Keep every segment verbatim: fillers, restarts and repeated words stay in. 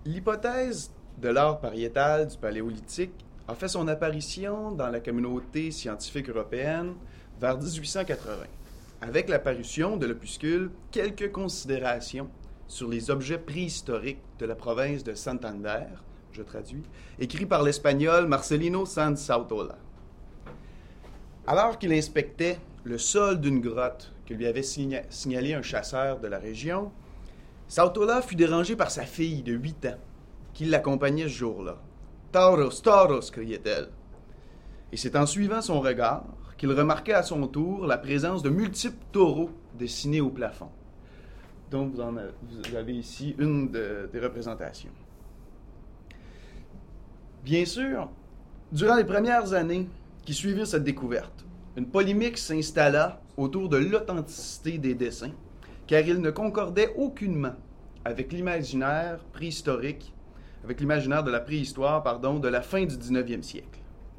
L'hypothèse de l'art pariétal du Paléolithique a fait son apparition dans la communauté scientifique européenne vers dix-huit cent quatre-vingts, avec l'apparition de l'opuscule Quelques considérations sur les objets préhistoriques de la province de Santander, je traduis, écrit par l'espagnol Marcelino Sanz Sautola. Alors qu'il inspectait le sol d'une grotte que lui avait signa- signalé un chasseur de la région, Sautola fut dérangé par sa fille de huit ans, qui l'accompagnait ce jour-là. « Tauros, tauros » criait-elle. Et c'est en suivant son regard qu'il remarqua à son tour la présence de multiples taureaux dessinés au plafond. Donc, vous, en avez, vous avez ici une de, des représentations. Bien sûr, durant les premières années qui suivirent cette découverte, une polémique s'installa autour de l'authenticité des dessins, car ils ne concordaient aucunement avec l'imaginaire préhistorique, avec l'imaginaire de la préhistoire, pardon, de la fin du dix-neuvième siècle.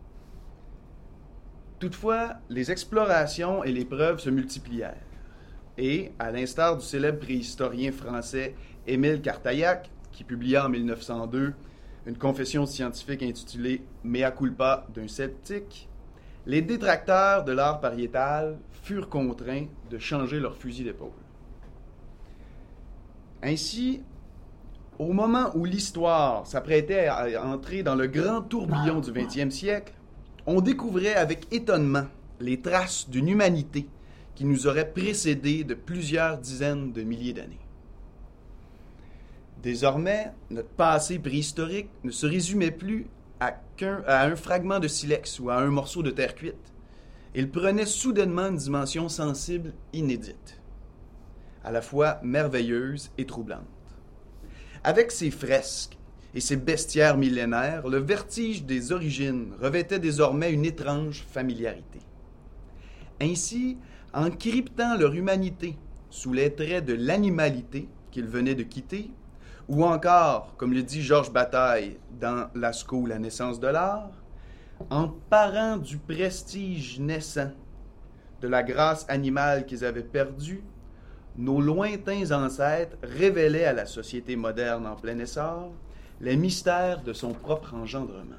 Toutefois, les explorations et les preuves se multiplièrent. Et, à l'instar du célèbre préhistorien français Émile Cartaillac, qui publia en mille neuf cent deux une confession scientifique intitulée « Mea culpa d'un sceptique », les détracteurs de l'art pariétal furent contraints de changer leur fusil d'épaule. Ainsi, au moment où l'histoire s'apprêtait à entrer dans le grand tourbillon du vingtième siècle, on découvrait avec étonnement les traces d'une humanité qui nous aurait précédés de plusieurs dizaines de milliers d'années. Désormais, notre passé préhistorique ne se résumait plus à, qu'un, à un fragment de silex ou à un morceau de terre cuite. Il prenait soudainement une dimension sensible inédite, à la fois merveilleuse et troublante. Avec ses fresques et ses bestiaires millénaires, le vertige des origines revêtait désormais une étrange familiarité. Ainsi, en cryptant leur humanité sous les traits de l'animalité qu'ils venaient de quitter, ou encore, comme le dit Georges Bataille dans Lascaux, La naissance de l'art, en parant du prestige naissant de la grâce animale qu'ils avaient perdue, nos lointains ancêtres révélaient à la société moderne en plein essor les mystères de son propre engendrement.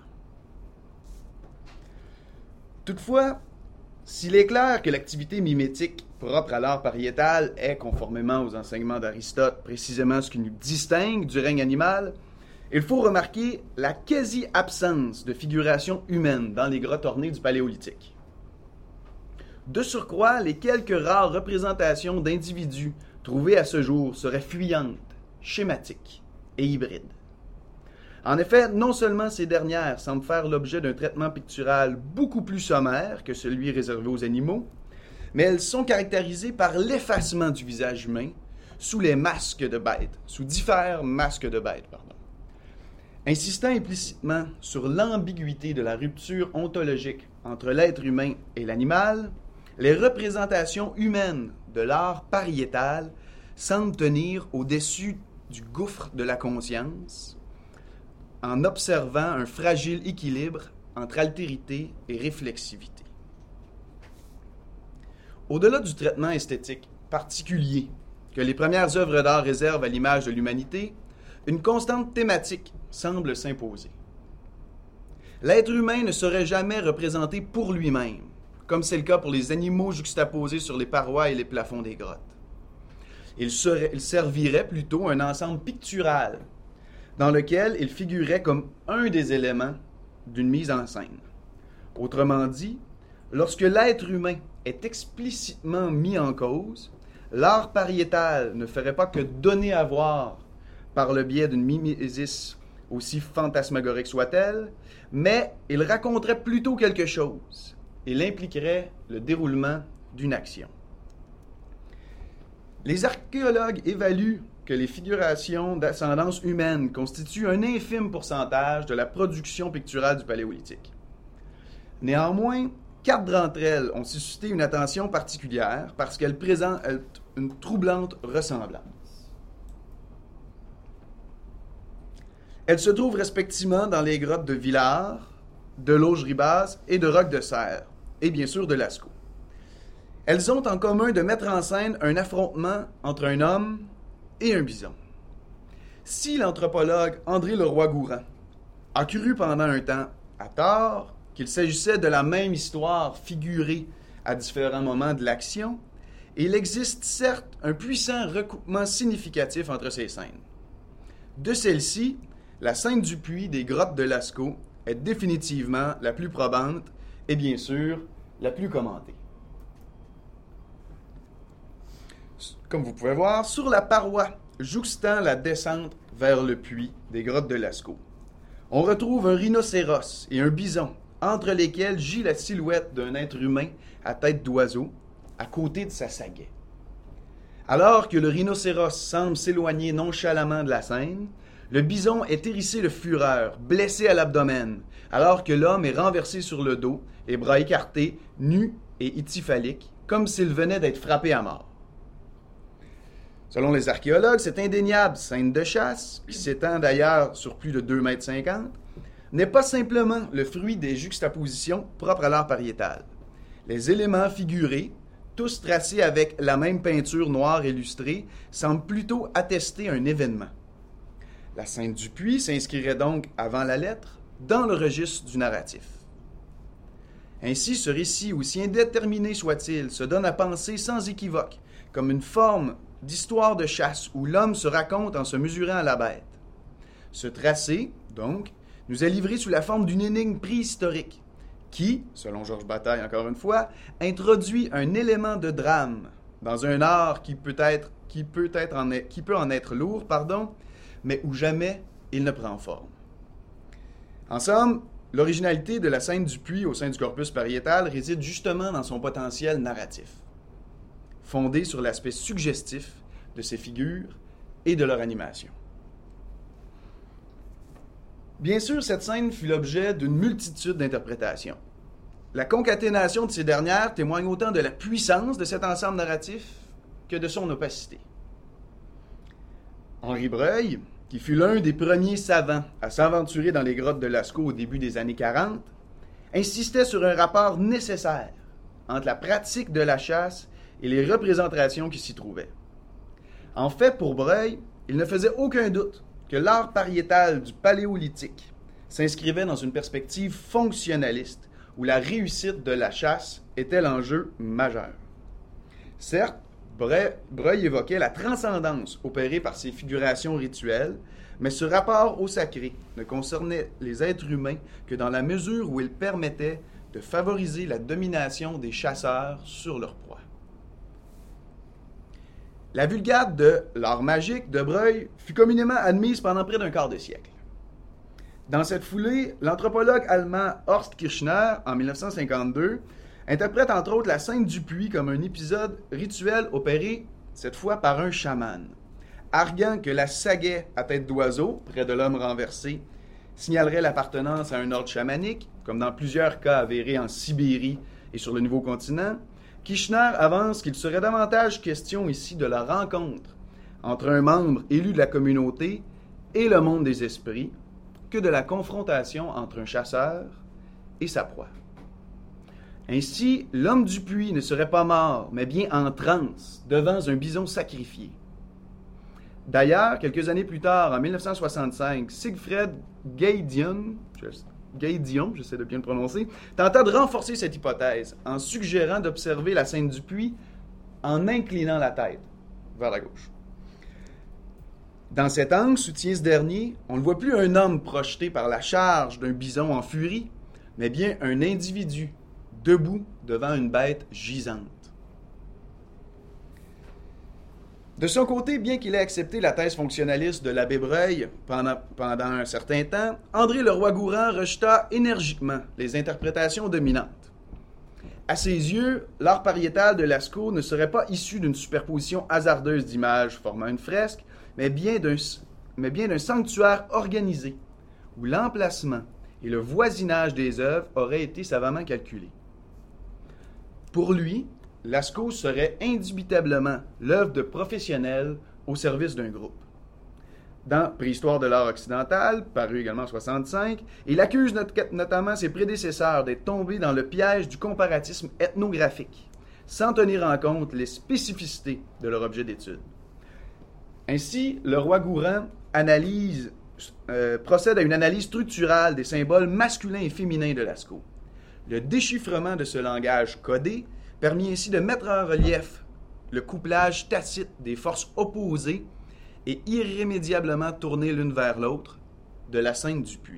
Toutefois, s'il est clair que l'activité mimétique propre à l'art pariétal est, conformément aux enseignements d'Aristote, précisément ce qui nous distingue du règne animal, il faut remarquer la quasi-absence de figuration humaine dans les grottes ornées du Paléolithique. De surcroît, les quelques rares représentations d'individus trouvées à ce jour seraient fuyantes, schématiques et hybrides. En effet, non seulement ces dernières semblent faire l'objet d'un traitement pictural beaucoup plus sommaire que celui réservé aux animaux, mais elles sont caractérisées par l'effacement du visage humain sous les masques de bêtes, sous divers masques de bêtes, pardon. Insistant implicitement sur l'ambiguïté de la rupture ontologique entre l'être humain et l'animal, les représentations humaines de l'art pariétal semblent tenir au-dessus du gouffre de la conscience, en observant un fragile équilibre entre altérité et réflexivité. Au-delà du traitement esthétique particulier que les premières œuvres d'art réservent à l'image de l'humanité, une constante thématique semble s'imposer. L'être humain ne serait jamais représenté pour lui-même, comme c'est le cas pour les animaux juxtaposés sur les parois et les plafonds des grottes. Il, serait, il servirait plutôt un ensemble pictural dans lequel il figurait comme un des éléments d'une mise en scène. Autrement dit, lorsque l'être humain est explicitement mis en cause, l'art pariétal ne ferait pas que donner à voir par le biais d'une mimésis aussi fantasmagorique soit-elle, mais il raconterait plutôt quelque chose. Il impliquerait le déroulement d'une action. Les archéologues évaluent que les figurations d'ascendance humaine constituent un infime pourcentage de la production picturale du Paléolithique. Néanmoins, quatre d'entre elles ont suscité une attention particulière parce qu'elles présentent une troublante ressemblance. Elles se trouvent respectivement dans les grottes de Villars, de Lauge-Ribas et de Roc-de-Serre, et bien sûr de Lascaux. Elles ont en commun de mettre en scène un affrontement entre un homme et un bison. Si l'anthropologue André Leroi-Gourhan a cru pendant un temps, à tort, qu'il s'agissait de la même histoire figurée à différents moments de l'action, il existe certes un puissant recoupement significatif entre ces scènes. De celle-ci, la scène du puits des grottes de Lascaux est définitivement la plus probante et bien sûr la plus commentée. Comme vous pouvez voir, sur la paroi jouxtant la descente vers le puits des grottes de Lascaux, on retrouve un rhinocéros et un bison, entre lesquels gît la silhouette d'un être humain à tête d'oiseau, à côté de sa sagaie. Alors que le rhinocéros semble s'éloigner nonchalamment de la scène, le bison est hérissé de fureur, blessé à l'abdomen, alors que l'homme est renversé sur le dos, les bras écartés, nu et ityphalique, comme s'il venait d'être frappé à mort. Selon les archéologues, cette indéniable scène de chasse, qui s'étend d'ailleurs sur plus de deux mètres cinquante, n'est pas simplement le fruit des juxtapositions propres à l'art pariétal. Les éléments figurés, tous tracés avec la même peinture noire illustrée, semblent plutôt attester un événement. La scène du puits s'inscrirait donc avant la lettre dans le registre du narratif. Ainsi, ce récit, aussi indéterminé soit-il, se donne à penser sans équivoque, comme une forme d'histoire de chasse où l'homme se raconte en se mesurant à la bête. Ce tracé, donc, nous est livré sous la forme d'une énigme préhistorique qui, selon Georges Bataille encore une fois, introduit un élément de drame dans un art qui peut être, qui peut être en, qui peut en être lourd, pardon, mais où jamais il ne prend forme. En somme, l'originalité de la scène du puits au sein du corpus pariétal réside justement dans son potentiel narratif, fondé sur l'aspect suggestif de ces figures et de leur animation. Bien sûr, cette scène fut l'objet d'une multitude d'interprétations. La concaténation de ces dernières témoigne autant de la puissance de cet ensemble narratif que de son opacité. Henri Breuil, qui fut l'un des premiers savants à s'aventurer dans les grottes de Lascaux au début des années quarante, insistait sur un rapport nécessaire entre la pratique de la chasse et les représentations qui s'y trouvaient. En fait, pour Breuil, il ne faisait aucun doute que l'art pariétal du Paléolithique s'inscrivait dans une perspective fonctionnaliste où la réussite de la chasse était l'enjeu majeur. Certes, Breuil évoquait la transcendance opérée par ces figurations rituelles, mais ce rapport au sacré ne concernait les êtres humains que dans la mesure où il permettait de favoriser la domination des chasseurs sur leur proie. La vulgate de l'art magique de Breuil fut communément admise pendant près d'un quart de siècle. Dans cette foulée, l'anthropologue allemand Horst Kirchner, en dix-neuf cent cinquante-deux, interprète entre autres la scène du puits comme un épisode rituel opéré, cette fois par un chaman, arguant que la sagaie à tête d'oiseau, près de l'homme renversé, signalerait l'appartenance à un ordre chamanique, comme dans plusieurs cas avérés en Sibérie et sur le nouveau continent. Kirchner avance qu'il serait davantage question ici de la rencontre entre un membre élu de la communauté et le monde des esprits que de la confrontation entre un chasseur et sa proie. Ainsi, l'homme du puits ne serait pas mort, mais bien en transe devant un bison sacrifié. D'ailleurs, quelques années plus tard, en dix-neuf cent soixante-cinq, Siegfried Gaidion, Gaidion, j'essaie de bien le prononcer, tenta de renforcer cette hypothèse en suggérant d'observer la scène du puits en inclinant la tête vers la gauche. Dans cet angle, soutient ce dernier, on ne voit plus un homme projeté par la charge d'un bison en furie, mais bien un individu debout devant une bête gisante. De son côté, bien qu'il ait accepté la thèse fonctionnaliste de l'abbé Breuil pendant, pendant un certain temps, André Leroi-Gourhan rejeta énergiquement les interprétations dominantes. À ses yeux, l'art pariétal de Lascaux ne serait pas issu d'une superposition hasardeuse d'images formant une fresque, mais bien d'un, mais bien d'un sanctuaire organisé, où l'emplacement et le voisinage des œuvres auraient été savamment calculés. Pour lui, Lascaux serait indubitablement l'œuvre de professionnels au service d'un groupe. Dans Préhistoire de l'art occidental, paru également en soixante-cinq, il accuse not- notamment ses prédécesseurs d'être tombés dans le piège du comparatisme ethnographique, sans tenir en compte les spécificités de leur objet d'étude. Ainsi, Leroi-Gourhan analyse, euh, procède à une analyse structurale des symboles masculins et féminins de Lascaux. Le déchiffrement de ce langage codé permet ainsi de mettre en relief le couplage tacite des forces opposées et irrémédiablement tournées l'une vers l'autre de la Sainte du Puy.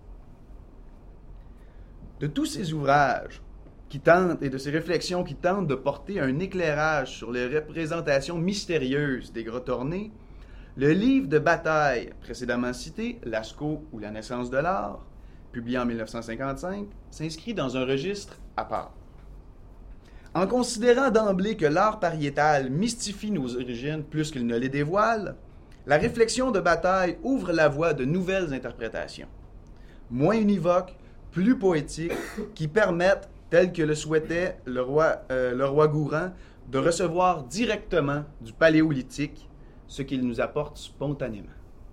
De tous ces ouvrages qui tentent et de ces réflexions qui tentent de porter un éclairage sur les représentations mystérieuses des grottes ornées, le livre de bataille précédemment cité, Lascaux ou la naissance de l'art, publié en dix-neuf cent cinquante-cinq, s'inscrit dans un registre à part. En considérant d'emblée que l'art pariétal mystifie nos origines plus qu'il ne les dévoile, la réflexion de bataille ouvre la voie de nouvelles interprétations, moins univoques, plus poétiques, qui permettent, tel que le souhaitait le roi, euh, le roi Gourand, de recevoir directement du paléolithique ce qu'il nous apporte spontanément.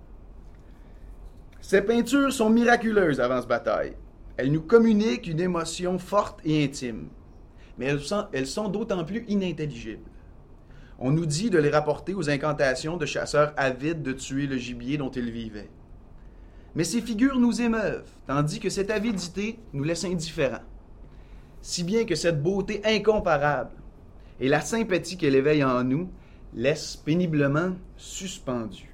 Ces peintures sont miraculeuses avant ce bataille. Elles nous communiquent une émotion forte et intime, mais elles sont, elles sont d'autant plus inintelligibles. On nous dit de les rapporter aux incantations de chasseurs avides de tuer le gibier dont ils vivaient. Mais ces figures nous émeuvent, tandis que cette avidité nous laisse indifférents. Si bien que cette beauté incomparable et la sympathie qu'elle éveille en nous laissent péniblement suspendus.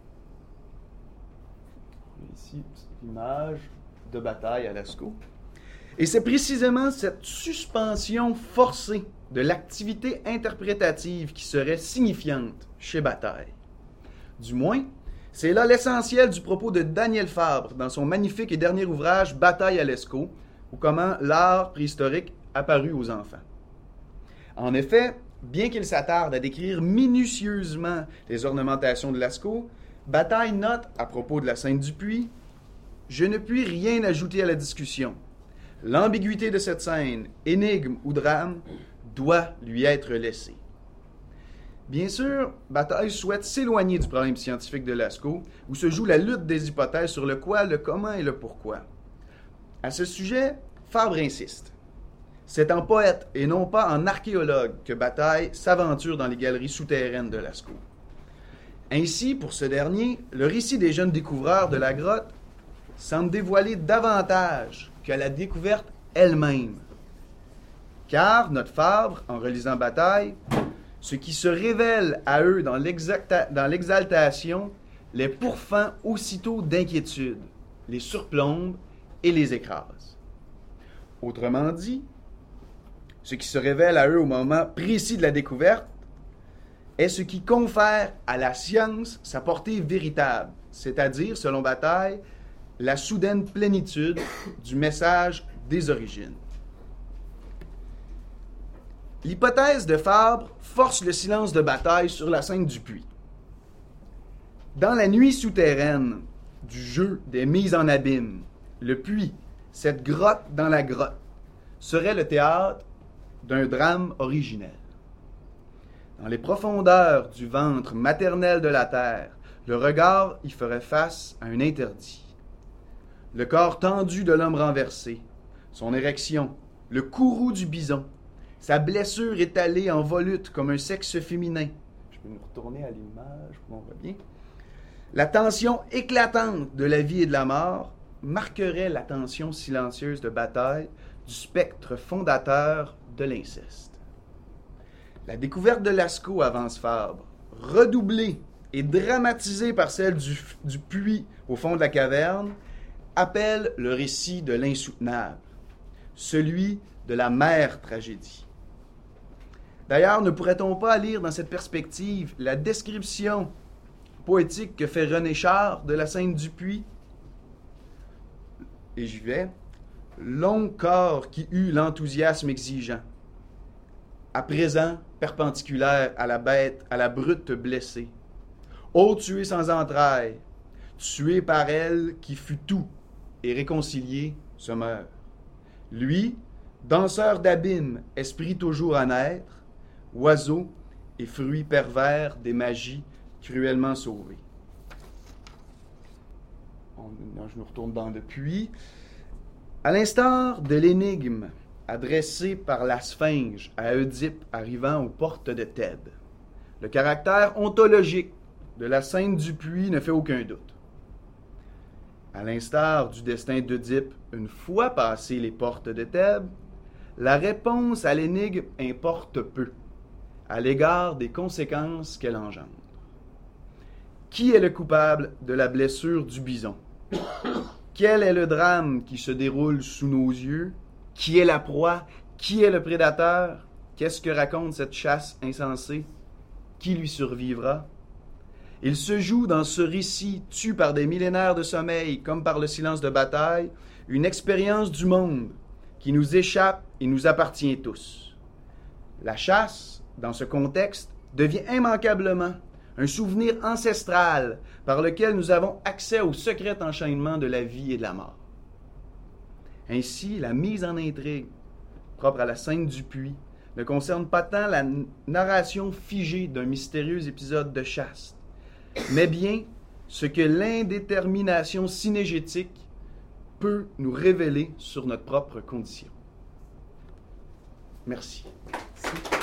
Ici, cette image de bataille à Lascaux. Et c'est précisément cette suspension forcée de l'activité interprétative qui serait signifiante chez Bataille. Du moins, c'est là l'essentiel du propos de Daniel Fabre dans son magnifique et dernier ouvrage Bataille à Lascaux, ou comment l'art préhistorique apparut aux enfants. En effet, bien qu'il s'attarde à décrire minutieusement les ornementations de Lascaux, Bataille note, à propos de la Sainte du Puy, « Je ne puis rien ajouter à la discussion. L'ambiguïté de cette scène, énigme ou drame, doit lui être laissée. » Bien sûr, Bataille souhaite s'éloigner du problème scientifique de Lascaux, où se joue la lutte des hypothèses sur le quoi, le comment et le pourquoi. À ce sujet, Fabre insiste. C'est en poète et non pas en archéologue que Bataille s'aventure dans les galeries souterraines de Lascaux. Ainsi, pour ce dernier, le récit des jeunes découvreurs de la grotte semble dévoiler davantage que la découverte elle-même. Car, note Fabre, en relisant Bataille, ce qui se révèle à eux dans, l'exalta- dans l'exaltation les pourfend aussitôt d'inquiétude, les surplombe et les écrase. Autrement dit, ce qui se révèle à eux au moment précis de la découverte est ce qui confère à la science sa portée véritable, c'est-à-dire, selon Bataille, la soudaine plénitude du message des origines. L'hypothèse de Fabre force le silence de Bataille sur la Sainte du Puy. Dans la nuit souterraine du jeu des mises en abîme, le puits, cette grotte dans la grotte, serait le théâtre d'un drame originel. Dans les profondeurs du ventre maternel de la terre, le regard y ferait face à un interdit. Le corps tendu de l'homme renversé, son érection, le courroux du bison, sa blessure étalée en volute comme un sexe féminin. Je peux nous retourner à l'image pour qu'on voit bien. La tension éclatante de la vie et de la mort marquerait l'attention silencieuse de Bataille du spectre fondateur de l'inceste. La découverte de Lascaux, avance Fabre, redoublée et dramatisée par celle du, du puits au fond de la caverne, appelle le récit de l'insoutenable, celui de la mère tragédie. D'ailleurs, ne pourrait-on pas lire dans cette perspective la description poétique que fait René Char de la Sainte du Puy? Et j'y vais. Long corps qui eut l'enthousiasme exigeant, à présent perpendiculaire à la bête, à la brute blessée, ô tué sans entrailles, tué par elle qui fut tout, et réconcilié se meurt. Lui, danseur d'abîme, esprit toujours à naître, oiseau et fruit pervers des magies cruellement sauvées. On, non, je nous retourne dans le puits. À l'instar de l'énigme adressée par la Sphinge à Oedipe arrivant aux portes de Thèbes, le caractère ontologique de la Sainte du Puy ne fait aucun doute. À l'instar du destin d'Oedipe, une fois passées les portes de Thèbes, la réponse à l'énigme importe peu à l'égard des conséquences qu'elle engendre. Qui est le coupable de la blessure du bison? Quel est le drame qui se déroule sous nos yeux? Qui est la proie? Qui est le prédateur? Qu'est-ce que raconte cette chasse insensée? Qui lui survivra? Il se joue dans ce récit, tu par des millénaires de sommeil, comme par le silence de bataille, une expérience du monde qui nous échappe et nous appartient tous. La chasse, dans ce contexte, devient immanquablement un souvenir ancestral par lequel nous avons accès au secret enchaînement de la vie et de la mort. Ainsi, la mise en intrigue, propre à la scène du puits, ne concerne pas tant la narration figée d'un mystérieux épisode de chasse, mais bien ce que l'indétermination synégétique peut nous révéler sur notre propre condition. Merci. Merci.